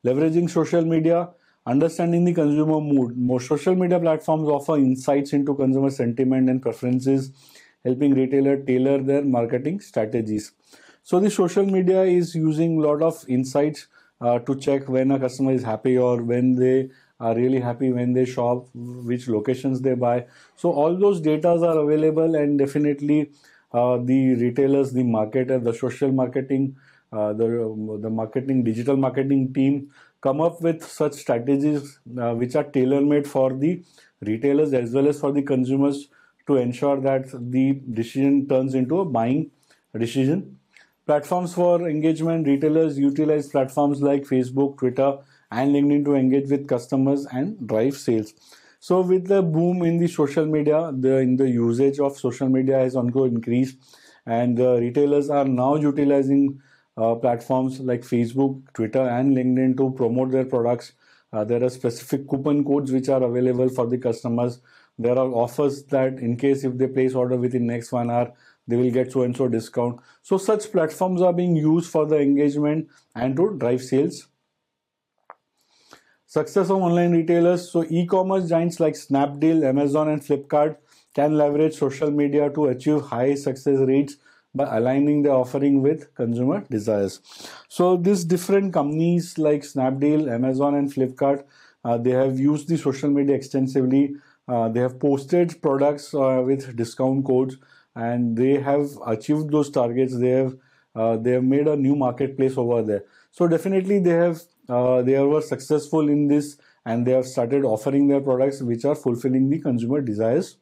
Leveraging social media, understanding the consumer mood. Most social media platforms offer insights into consumer sentiment and preferences, helping retailer tailor their marketing strategies. So the social media is using a lot of insights to check when a customer is happy or when they are really happy when they shop, which locations they buy. So all those data are available, and definitely the retailers, the marketer, the social marketing, the marketing, digital marketing team come up with such strategies which are tailor made for the retailers as well as for the consumers to ensure that the decision turns into a buying decision. Platforms for engagement. Retailers utilize platforms like Facebook, Twitter, and LinkedIn to engage with customers and drive sales. So, with the boom in the social media, the usage of social media has also increased, and retailers are now utilizing platforms like Facebook, Twitter, and LinkedIn to promote their products. There are specific coupon codes which are available for the customers. There are offers that in case if they place order within next 1 hour, they will get so and so discount. So such platforms are being used for the engagement and to drive sales. Success of online retailers. So e-commerce giants like Snapdeal, Amazon, and Flipkart can leverage social media to achieve high success rates by aligning their offering with consumer desires. So these different companies like Snapdeal, Amazon, and Flipkart, they have used the social media extensively. They have posted products with discount codes, and they have achieved those targets. They have made a new marketplace over there. So definitely they were successful in this, and they have started offering their products which are fulfilling the consumer desires.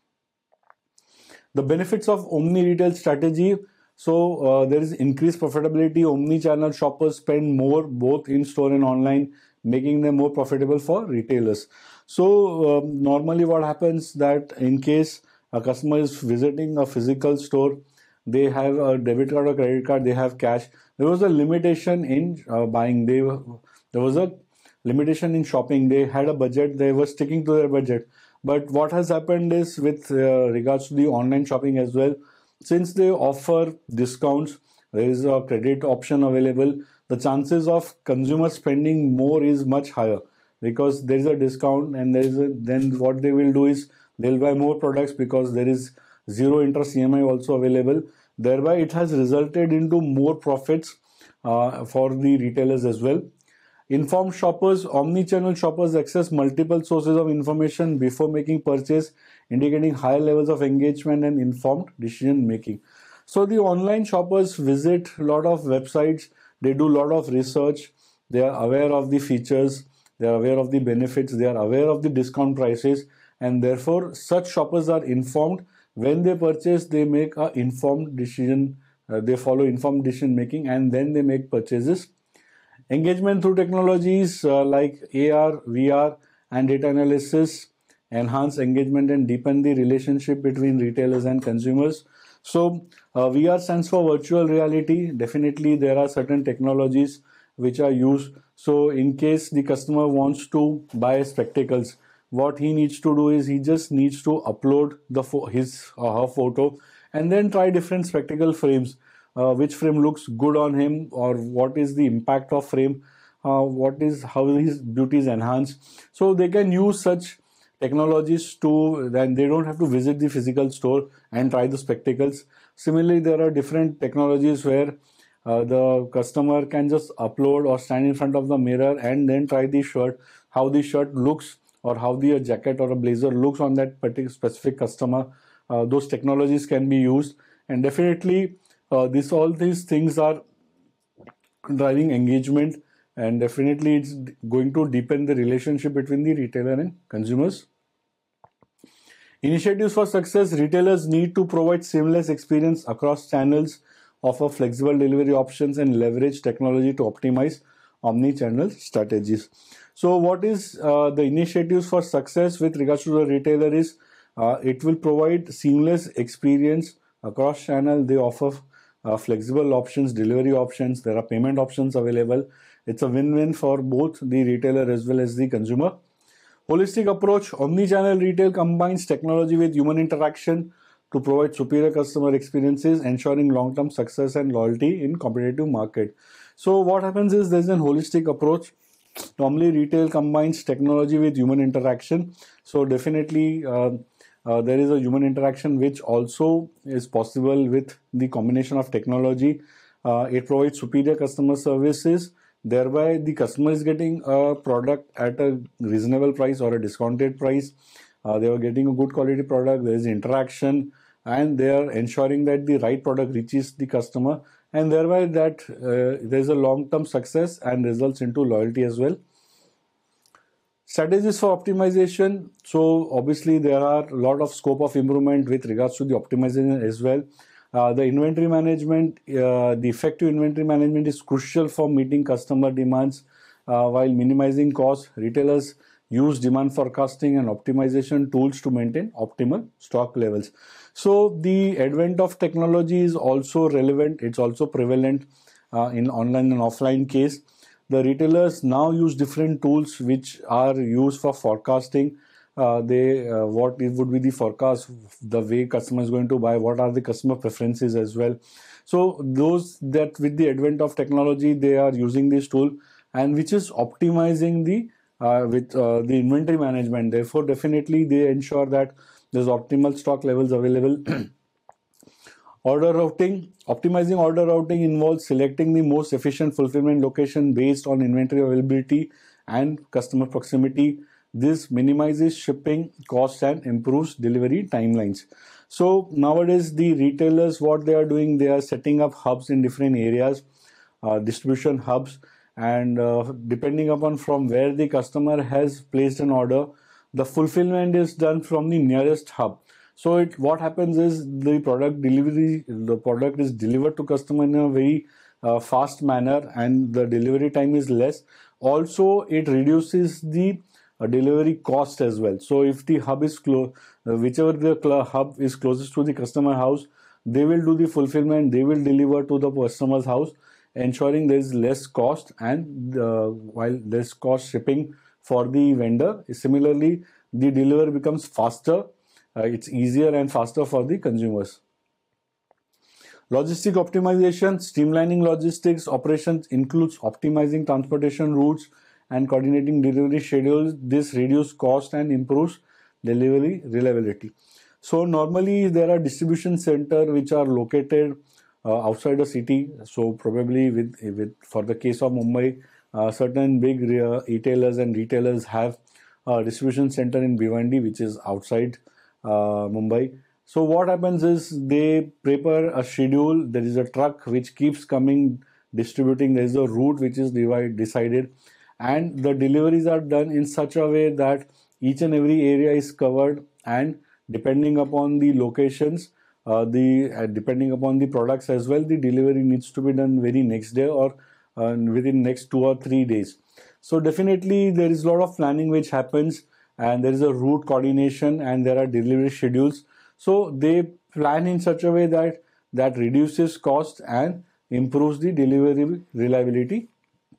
The benefits of omni retail strategy. So there is increased profitability. Omni-channel shoppers spend more both in store and online, making them more profitable for retailers. So normally what happens that in case a customer is visiting a physical store, they have a debit card or credit card, they have cash. There was a limitation in buying. There was a limitation in shopping. They had a budget. They were sticking to their budget. But what has happened is with regards to the online shopping as well, since they offer discounts, there is a credit option available. The chances of consumer spending more is much higher because there is a discount, and then what they will do is they'll buy more products because there is zero interest EMI also available. Thereby, it has resulted into more profits for the retailers as well. Informed shoppers. Omni-channel shoppers access multiple sources of information before making purchase, indicating higher levels of engagement and informed decision making. So the online shoppers visit a lot of websites, they do a lot of research, they are aware of the features, they are aware of the benefits, they are aware of the discount prices, and therefore such shoppers are informed. When they purchase, they make an informed decision, they follow informed decision making, and then they make purchases. Engagement through technologies like AR, VR, and data analysis enhance engagement and deepen the relationship between retailers and consumers. So, VR stands for virtual reality. Definitely, there are certain technologies which are used. So, in case the customer wants to buy spectacles, what he needs to do is he just needs to upload his or her photo and then try different spectacle frames. Which frame looks good on him, or what is the impact of frame, how his beauty is enhanced. So they can use such technologies to, then they don't have to visit the physical store and try the spectacles. Similarly, there are different technologies where the customer can just upload or stand in front of the mirror and then try the shirt, how the shirt looks, or how the jacket or a blazer looks on that particular specific customer. Those technologies can be used, and definitely all these things are driving engagement, and definitely it's going to deepen the relationship between the retailer and consumers. Initiatives for success. Retailers need to provide seamless experience across channels, offer flexible delivery options, and leverage technology to optimize omni-channel strategies. So what is the initiatives for success with regards to the retailer is it will provide seamless experience across channel. They offer flexible options, delivery options. There are payment options available. It's a win-win for both the retailer as well as the consumer. Holistic approach. Omni-channel retail combines technology with human interaction to provide superior customer experiences, ensuring long-term success and loyalty in competitive market. So what happens is there's a holistic approach Normally, retail combines technology with human interaction. So definitely, there is a human interaction which also is possible with the combination of technology. It provides superior customer services. Thereby, the customer is getting a product at a reasonable price or a discounted price. They are getting a good quality product. There is interaction, and they are ensuring that the right product reaches the customer, and thereby that there is a long-term success and results into loyalty as well. Strategies for optimization. So obviously there are a lot of scope of improvement with regards to the optimization as well. The inventory management, the effective inventory management is crucial for meeting customer demands while minimizing costs. Retailers use demand forecasting and optimization tools to maintain optimal stock levels. So the advent of technology is also relevant. It's also prevalent in online and offline case. The retailers now use different tools which are used for forecasting. What it would be the forecast, the way customer is going to buy, what are the customer preferences as well. So those that with the advent of technology, they are using this tool, and which is optimizing the inventory management. Therefore, definitely they ensure that there's optimal stock levels available. Order routing. Optimizing order routing involves selecting the most efficient fulfillment location based on inventory availability and customer proximity. This minimizes shipping costs and improves delivery timelines. So nowadays the retailers, what they are doing, they are setting up hubs in different areas, distribution hubs, and depending upon from where the customer has placed an order, the fulfillment is done from the nearest hub. So what happens is the product is delivered to customer in a very fast manner, and the delivery time is less. Also, it reduces the delivery cost as well. So if the hub is whichever the hub is closest to the customer house, they will do the fulfillment, they will deliver to the customer's house, ensuring there is less cost, and while less cost shipping for the vendor. Similarly, the delivery becomes faster. It's easier and faster for the consumers. Logistic optimization. Streamlining logistics operations includes optimizing transportation routes and coordinating delivery schedules. This reduces cost and improves delivery reliability. So normally there are distribution centers which are located outside the city. So probably for the case of Mumbai, certain big retailers and retailers have a distribution center in Bhiwandi, which is outside Mumbai. So what happens is they prepare a schedule. There is a truck which keeps coming, distributing. There is a route which is decided, and the deliveries are done in such a way that each and every area is covered, and depending upon the locations, depending upon the products as well, the delivery needs to be done very next day or within next 2 or 3 days. So definitely there is a lot of planning which happens, and there is a route coordination, and there are delivery schedules. So they plan in such a way that reduces cost and improves the delivery reliability.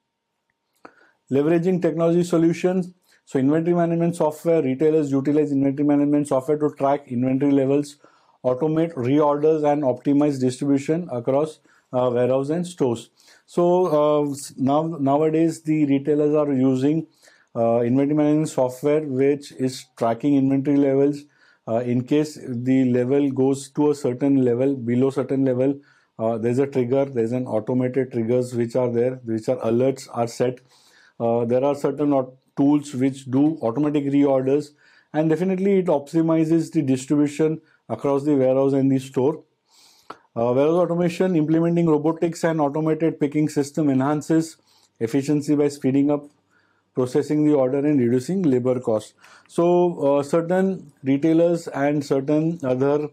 Leveraging technology solutions. So inventory management software. Retailers utilize inventory management software to track inventory levels, automate reorders, and optimize distribution across warehouse and stores. So nowadays the retailers are using inventory management software which is tracking inventory levels. In case the level goes to a certain level, below certain level, there's a trigger, there's an automated triggers which are there, which are alerts are set. There are certain tools which do automatic reorders, and definitely it optimizes the distribution across the warehouse and the store. Warehouse automation. Implementing robotics and automated picking system enhances efficiency by speeding up processing the order and reducing labor costs. So certain retailers and certain other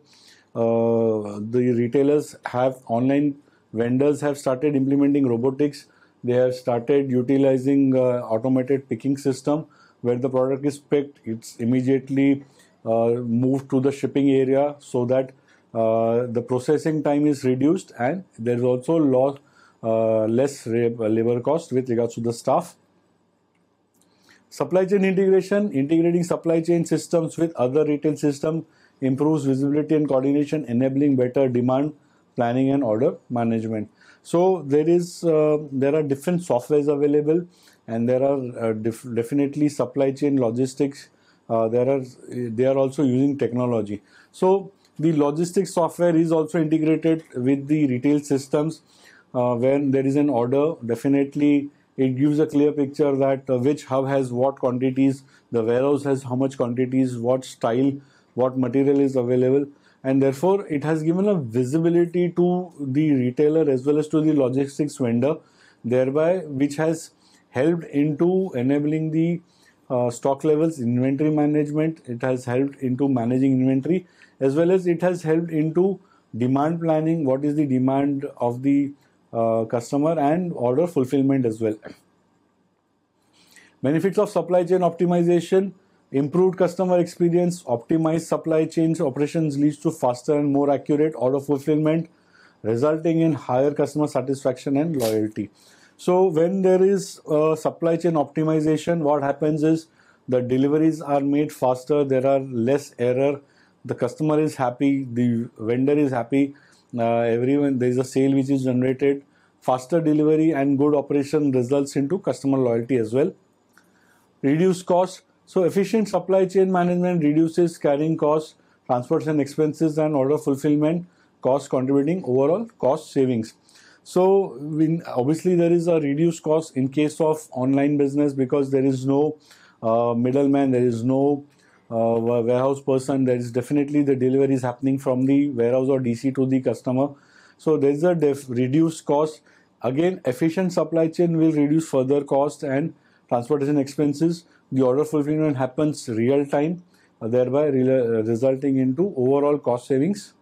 the retailers have online vendors have started implementing robotics. They have started utilizing automated picking system where the product is picked, it's immediately moved to the shipping area, so that the processing time is reduced, and there is also less labor cost with regards to the staff. Supply chain integration. Integrating supply chain systems with other retail systems improves visibility and coordination, enabling better demand planning and order management. So there are different softwares available and there are definitely supply chain logistics. They are also using technology. So the logistics software is also integrated with the retail systems. When there is an order, definitely it gives a clear picture that which hub has what quantities, the warehouse has how much quantities, what style, what material is available, and therefore it has given a visibility to the retailer as well as to the logistics vendor, thereby which has helped into enabling the stock levels, inventory management. It has helped into managing inventory, as well as it has helped into demand planning, what is the demand of the customer, and order fulfillment as well. Benefits of supply chain optimization: improved customer experience, optimized supply chains operations leads to faster and more accurate order fulfillment, resulting in higher customer satisfaction and loyalty. So when there is supply chain optimization, what happens is the deliveries are made faster, there are less error, the customer is happy, the vendor is happy, everyone, there is a sale which is generated, faster delivery and good operation results into customer loyalty as well. Reduce costs. So efficient supply chain management reduces carrying costs, transportation expenses, and order fulfillment costs, contributing overall cost savings. So obviously there is a reduced cost in case of online business because there is no middleman, there is no warehouse person. There is definitely the delivery is happening from the warehouse or DC to the customer. So there is a reduced cost. Again, efficient supply chain will reduce further cost and transportation expenses. The order fulfillment happens real time, thereby resulting into overall cost savings.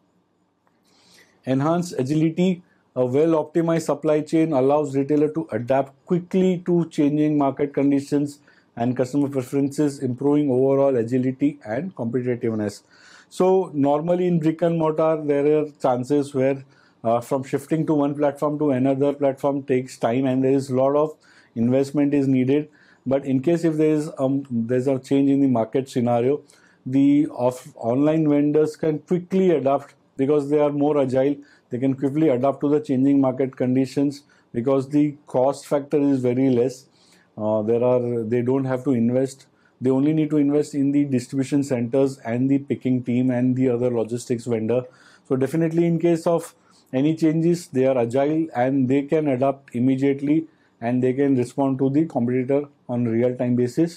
Enhanced agility. A well-optimized supply chain allows retailer to adapt quickly to changing market conditions and customer preferences, improving overall agility and competitiveness. So normally in brick and mortar, there are chances where from shifting to one platform to another platform takes time and there is a lot of investment is needed. But in case if there's a change in the market scenario, the online vendors can quickly adapt because they are more agile. They can quickly adapt to the changing market conditions because the cost factor is very less. They don't have to invest. They only need to invest in the distribution centers and the picking team and the other logistics vendor. So definitely in case of any changes, they are agile and they can adapt immediately and they can respond to the competitor on real-time basis.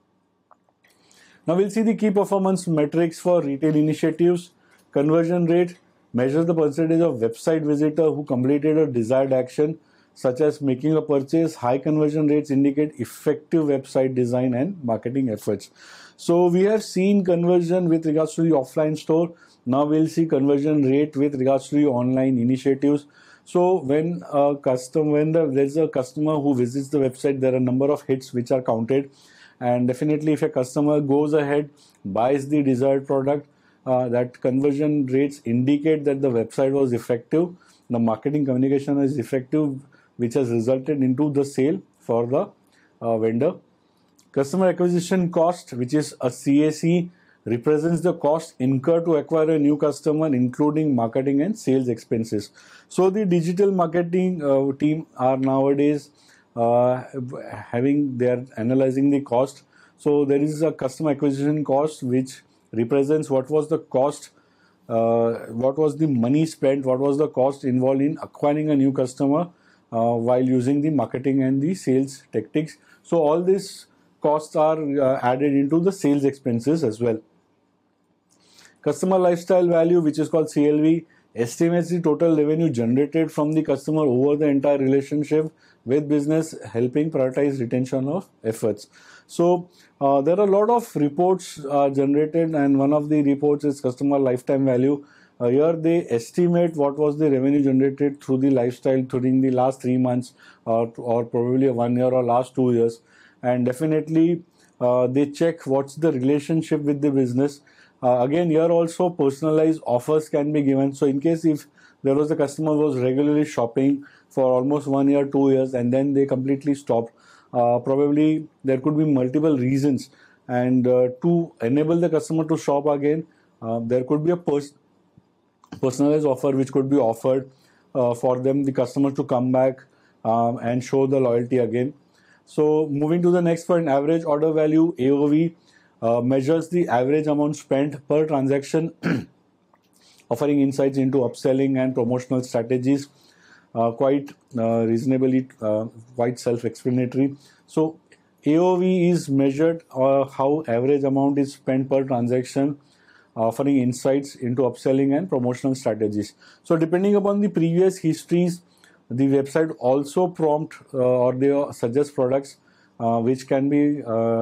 Now we'll see the key performance metrics for retail initiatives. Conversion rate measures the percentage of website visitor who completed a desired action, such as making a purchase. High conversion rates indicate effective website design and marketing efforts. So we have seen conversion with regards to the offline store. Now we'll see conversion rate with regards to the online initiatives. So when there's a customer who visits the website, there are a number of hits which are counted, and definitely if a customer goes ahead, buys the desired product, that conversion rates indicate that the website was effective, the marketing communication is effective, which has resulted into the sale for the vendor. Customer acquisition cost, which is a CAC, represents the cost incurred to acquire a new customer, including marketing and sales expenses. So the digital marketing team are nowadays they are analyzing the cost. So there is a customer acquisition cost which represents what was the cost, what was the money spent, what was the cost involved in acquiring a new customer while using the marketing and the sales tactics. So all these costs are added into the sales expenses as well. Customer lifestyle value, which is called CLV, estimates the total revenue generated from the customer over the entire relationship with business, helping prioritize retention of efforts. So there are a lot of reports generated, and one of the reports is customer lifetime value. Here they estimate what was the revenue generated through the lifestyle during the last 3 months or probably 1 year or last 2 years. And definitely they check what's the relationship with the business. Again, here also personalized offers can be given. So in case if there was a customer who was regularly shopping for almost 1 year, 2 years, and then they completely stopped, probably there could be multiple reasons. And to enable the customer to shop again, there could be a personalized offer which could be offered for them, the customer, to come back and show the loyalty again. So moving to the next point, average order value, AOV, measures the average amount spent per transaction, offering insights into upselling and promotional strategies. Quite reasonably, quite self-explanatory. So AOV is measured how average amount is spent per transaction, offering insights into upselling and promotional strategies. So depending upon the previous histories, the website also prompt or they suggest products which can be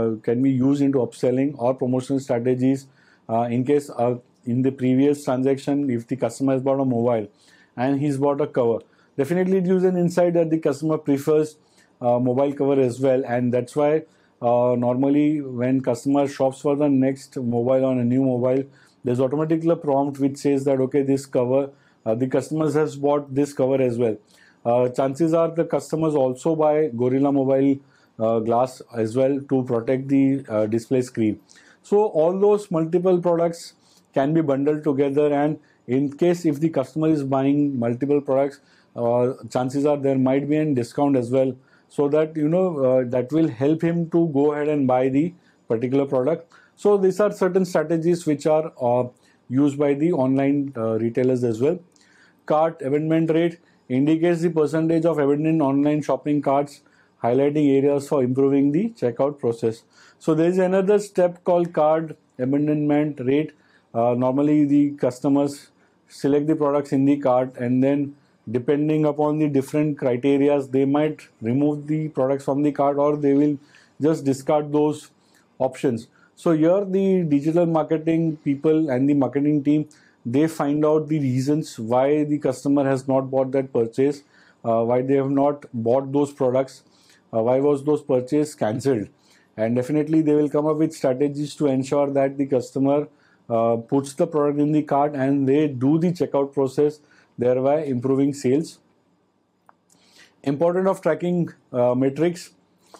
used into upselling or promotional strategies. In case in the previous transaction, if the customer has bought a mobile and he's bought a cover, definitely it gives an insight that the customer prefers mobile cover as well, and that's why normally when customer shops for the next mobile on a new mobile, there's automatically a prompt which says that okay, this cover, the customers has bought this cover as well. Chances are the customers also buy Gorilla Mobile glass as well to protect the display screen. So all those multiple products can be bundled together, and in case if the customer is buying multiple products, chances are there might be a discount as well, so that that will help him to go ahead and buy the particular product. So these are certain strategies which are used by the online retailers as well. Cart abandonment rate indicates the percentage of abandoned online shopping carts, highlighting areas for improving the checkout process. So there is another step called cart abandonment rate. Normally the customers select the products in the cart, and then depending upon the different criteria, they might remove the products from the cart or they will just discard those options. So here the digital marketing people and the marketing team, they find out the reasons why the customer has not bought that purchase, why they have not bought those products, why was those purchase cancelled, and definitely they will come up with strategies to ensure that the customer puts the product in the cart and they do the checkout process, thereby improving sales. Importance of tracking metrics.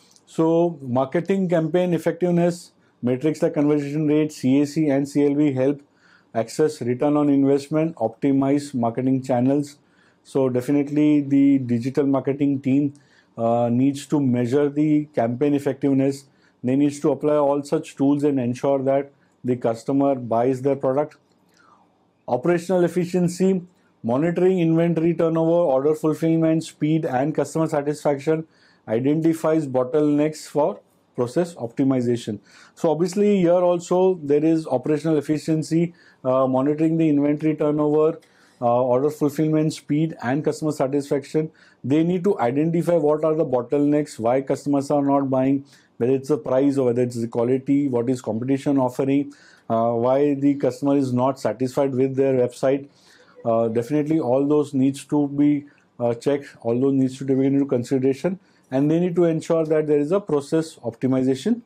So marketing campaign effectiveness metrics like conversion rate, CAC and CLV help access return on investment, optimize marketing channels. So definitely the digital marketing team needs to measure the campaign effectiveness. They need to apply all such tools and ensure that the customer buys their product. Operational efficiency, monitoring inventory turnover, order fulfillment, speed and customer satisfaction, identifies bottlenecks for process optimization. So obviously here also there is operational efficiency, monitoring the inventory turnover, order fulfillment, speed and customer satisfaction. They need to identify what are the bottlenecks, why customers are not buying, whether it's the price or whether it's the quality, what is competition offering, why the customer is not satisfied with their website. Definitely all those needs to be checked, all those needs to be taken into consideration, and they need to ensure that there is a process optimization.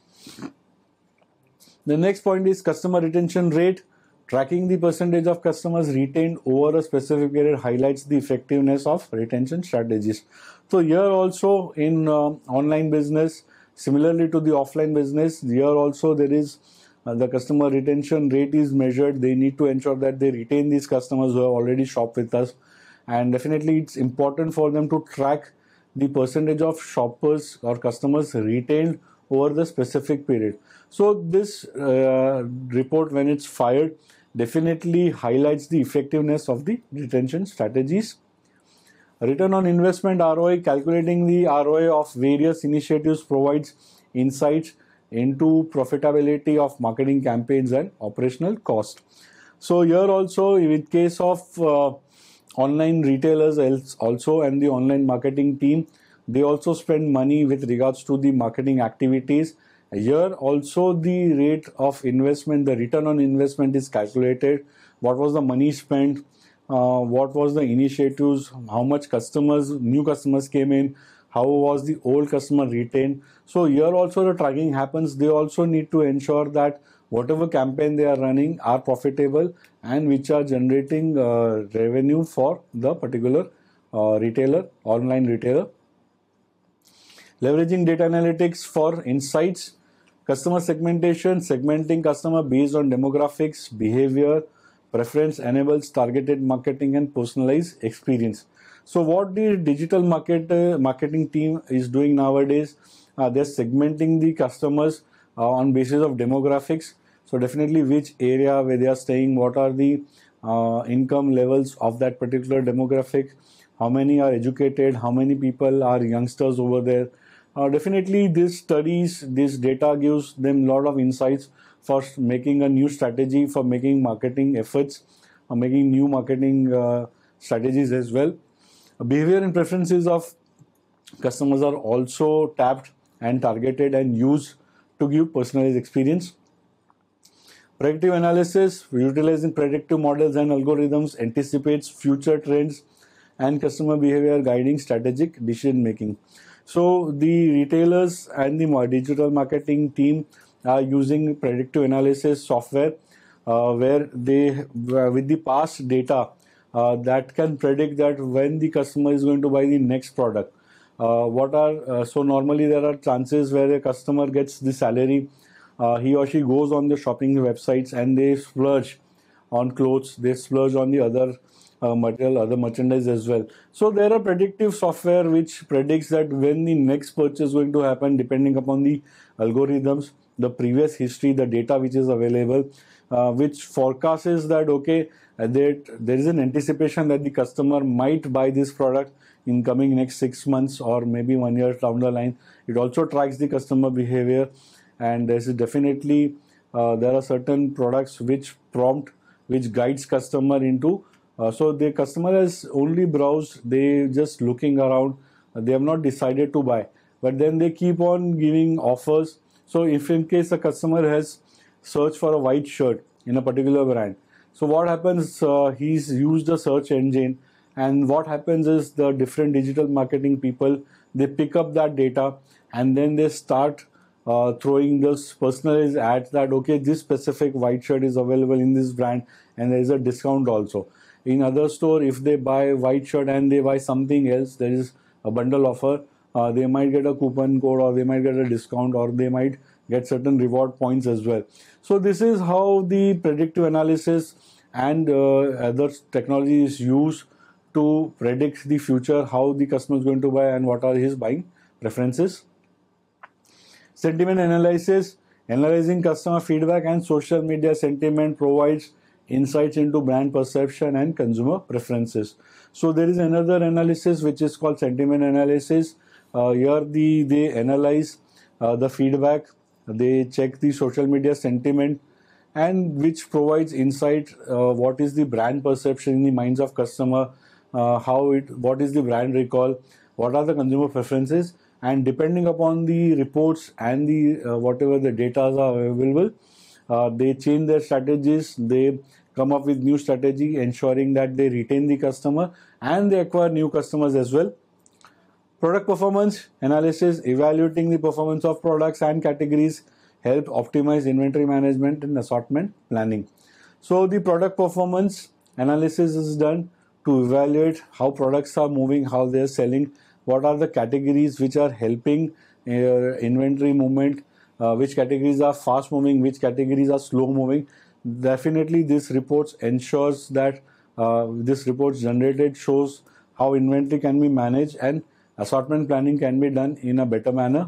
The next point is customer retention rate. Tracking the percentage of customers retained over a specific period highlights the effectiveness of retention strategies. So here also in online business, similarly to the offline business, here also there is the customer retention rate is measured. They need to ensure that they retain these customers who have already shopped with us, and definitely it's important for them to track the percentage of shoppers or customers retained over the specific period. So this report, when it's fired, definitely highlights the effectiveness of the retention strategies. Return on investment, ROI, calculating the ROI of various initiatives provides insights into profitability of marketing campaigns and operational cost. So here also, in case of online retailers also and the online marketing team, they also spend money with regards to the marketing activities. Here also the rate of investment, the return on investment is calculated. What was the money spent? What was the initiatives? How much new customers came in? How was the old customer retained? So here also the tracking happens. They also need to ensure that whatever campaign they are running are profitable and which are generating revenue for the particular retailer, online retailer. Leveraging data analytics for insights, customer segmentation, segmenting customer based on demographics, behavior, preference enables targeted marketing and personalized experience. So what the digital marketing team is doing nowadays, they're segmenting the customers on basis of demographics. So definitely which area where they are staying, what are the income levels of that particular demographic, how many are educated, how many people are youngsters over there. Definitely these studies, this data gives them a lot of insights for making a new strategy, for making marketing efforts, making new marketing strategies as well. Behavior and preferences of customers are also tapped and targeted and used to give personalized experience. Predictive analysis, utilizing predictive models and algorithms, anticipates future trends and customer behavior, guiding strategic decision making. So the retailers and the digital marketing team are using predictive analysis software where they, with the past data, that can predict that when the customer is going to buy the next product. So normally there are chances where a customer gets the salary, he or she goes on the shopping websites and they splurge on clothes, they splurge on the other material, other merchandise as well. So there are predictive software which predicts that when the next purchase is going to happen, depending upon the algorithms, the previous history, the data which is available, which forecasts that okay, there is an anticipation that the customer might buy this product in coming next 6 months or maybe 1 year down the line. It also tracks the customer behavior, and there is definitely there are certain products which prompt, which guides customer into. So the customer has only browsed, they just looking around, they have not decided to buy, but then they keep on giving offers. So if in case a customer has searched for a white shirt in a particular brand, so what happens, he's used a search engine, and what happens is the different digital marketing people, they pick up that data and then they start throwing those personalized ads that okay, this specific white shirt is available in this brand and there is a discount also. In other store, if they buy white shirt and they buy something else, there is a bundle offer, they might get a coupon code or they might get a discount or they might get certain reward points as well. So this is how the predictive analysis and other technology is used to predict the future, how the customer is going to buy and what are his buying preferences. Sentiment analysis, analyzing customer feedback and social media sentiment, provides insights into brand perception and consumer preferences. So there is another analysis which is called sentiment analysis. Here they analyze the feedback, they check the social media sentiment, and which provides insight what is the brand perception in the minds of customer, what is the brand recall, what are the consumer preferences, and depending upon the reports and the whatever the data are available, they change their strategies, they come up with new strategy ensuring that they retain the customer and they acquire new customers as well. Product performance analysis, evaluating the performance of products and categories, help optimize inventory management and assortment planning. So the product performance analysis is done to evaluate how products are moving, how they are selling, what are the categories which are helping inventory movement, which categories are fast moving, which categories are slow moving. Definitely this reports ensures that this reports generated shows how inventory can be managed and assortment planning can be done in a better manner.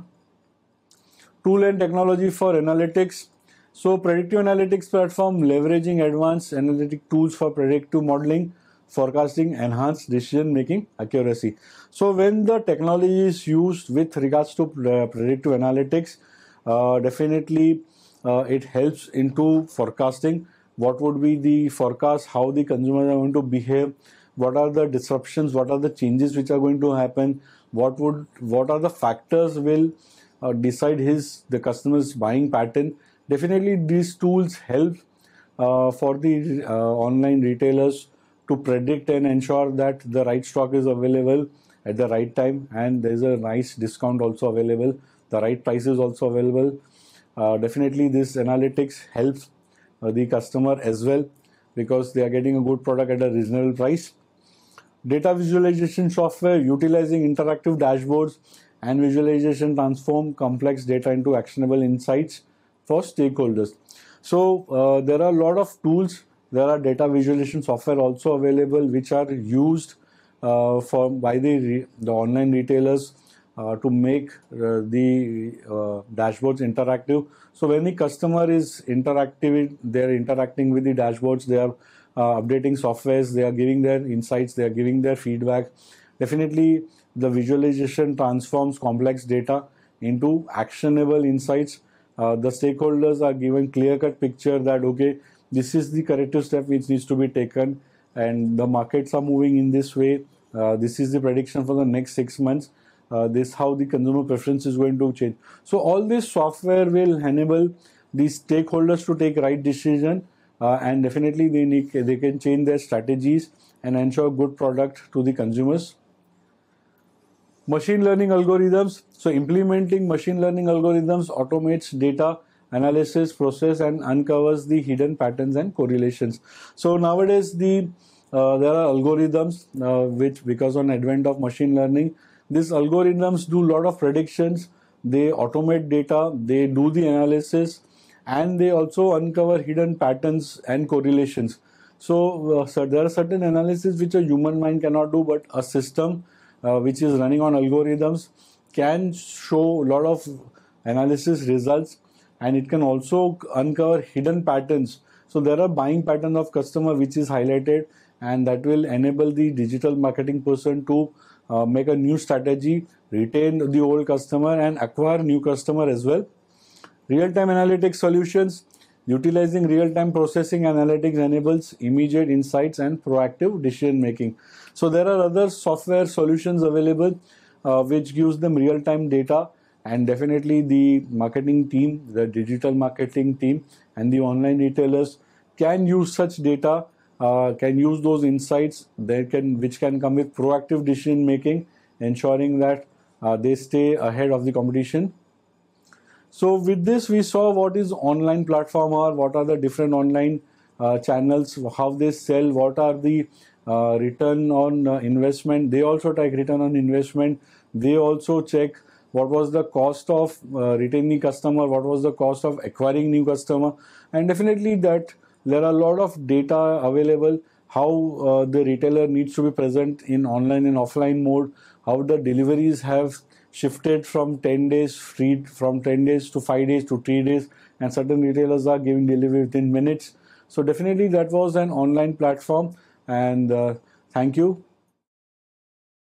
Tool and technology for analytics. So predictive analytics platform leveraging advanced analytic tools for predictive modeling, forecasting, enhanced decision making accuracy. So when the technology is used with regards to predictive analytics, definitely it helps into forecasting. What would be the forecast, how the consumers are going to behave, what are the disruptions, what are the changes which are going to happen, what are the factors will decide the customer's buying pattern. Definitely these tools help for the online retailers to predict and ensure that the right stock is available at the right time and there is a nice discount also available, the right price is also available. Definitely this analytics helps the customer as well because they are getting a good product at a reasonable price. Data visualization software, utilizing interactive dashboards and visualization, transform complex data into actionable insights for stakeholders. So there are a lot of tools. There are data visualization software also available which are used by the online retailers to make the dashboards interactive. So when the customer is interactive, they're interacting with the dashboards, they are updating softwares, they are giving their insights, they are giving their feedback. Definitely the visualization transforms complex data into actionable insights. The stakeholders are given clear-cut picture that, okay, this is the corrective step which needs to be taken, and the markets are moving in this way. This is the prediction for the next 6 months. This how the consumer preference is going to change. So all this software will enable the stakeholders to take right decision, and definitely they can change their strategies and ensure good product to the consumers. Machine learning algorithms. So implementing machine learning algorithms automates data analysis process and uncovers the hidden patterns and correlations. So nowadays there are algorithms which, because on advent of machine learning, these algorithms do a lot of predictions. They automate data, they do the analysis, and they also uncover hidden patterns and correlations. So there are certain analysis which a human mind cannot do, but a system which is running on algorithms can show a lot of analysis results, and it can also uncover hidden patterns. So there are buying pattern of customer which is highlighted, and that will enable the digital marketing person to make a new strategy, retain the old customer and acquire new customer as well. Real-time analytics solutions. Utilizing real-time processing analytics enables immediate insights and proactive decision making. So there are other software solutions available which gives them real-time data, and definitely the marketing team, the digital marketing team and the online retailers can use such data, can use those insights which can come with proactive decision making, ensuring that they stay ahead of the competition. So with this, we saw what is online platform are, what are the different online channels, how they sell, what are the return on investment. They also take return on investment. They also check what was the cost of retaining customer, what was the cost of acquiring new customer, and definitely that there are a lot of data available, how the retailer needs to be present in online and offline mode, how the deliveries have shifted from 10 days from 10 days to 5 days to 3 days, and certain retailers are giving delivery within minutes. So definitely that was an online platform, and thank you.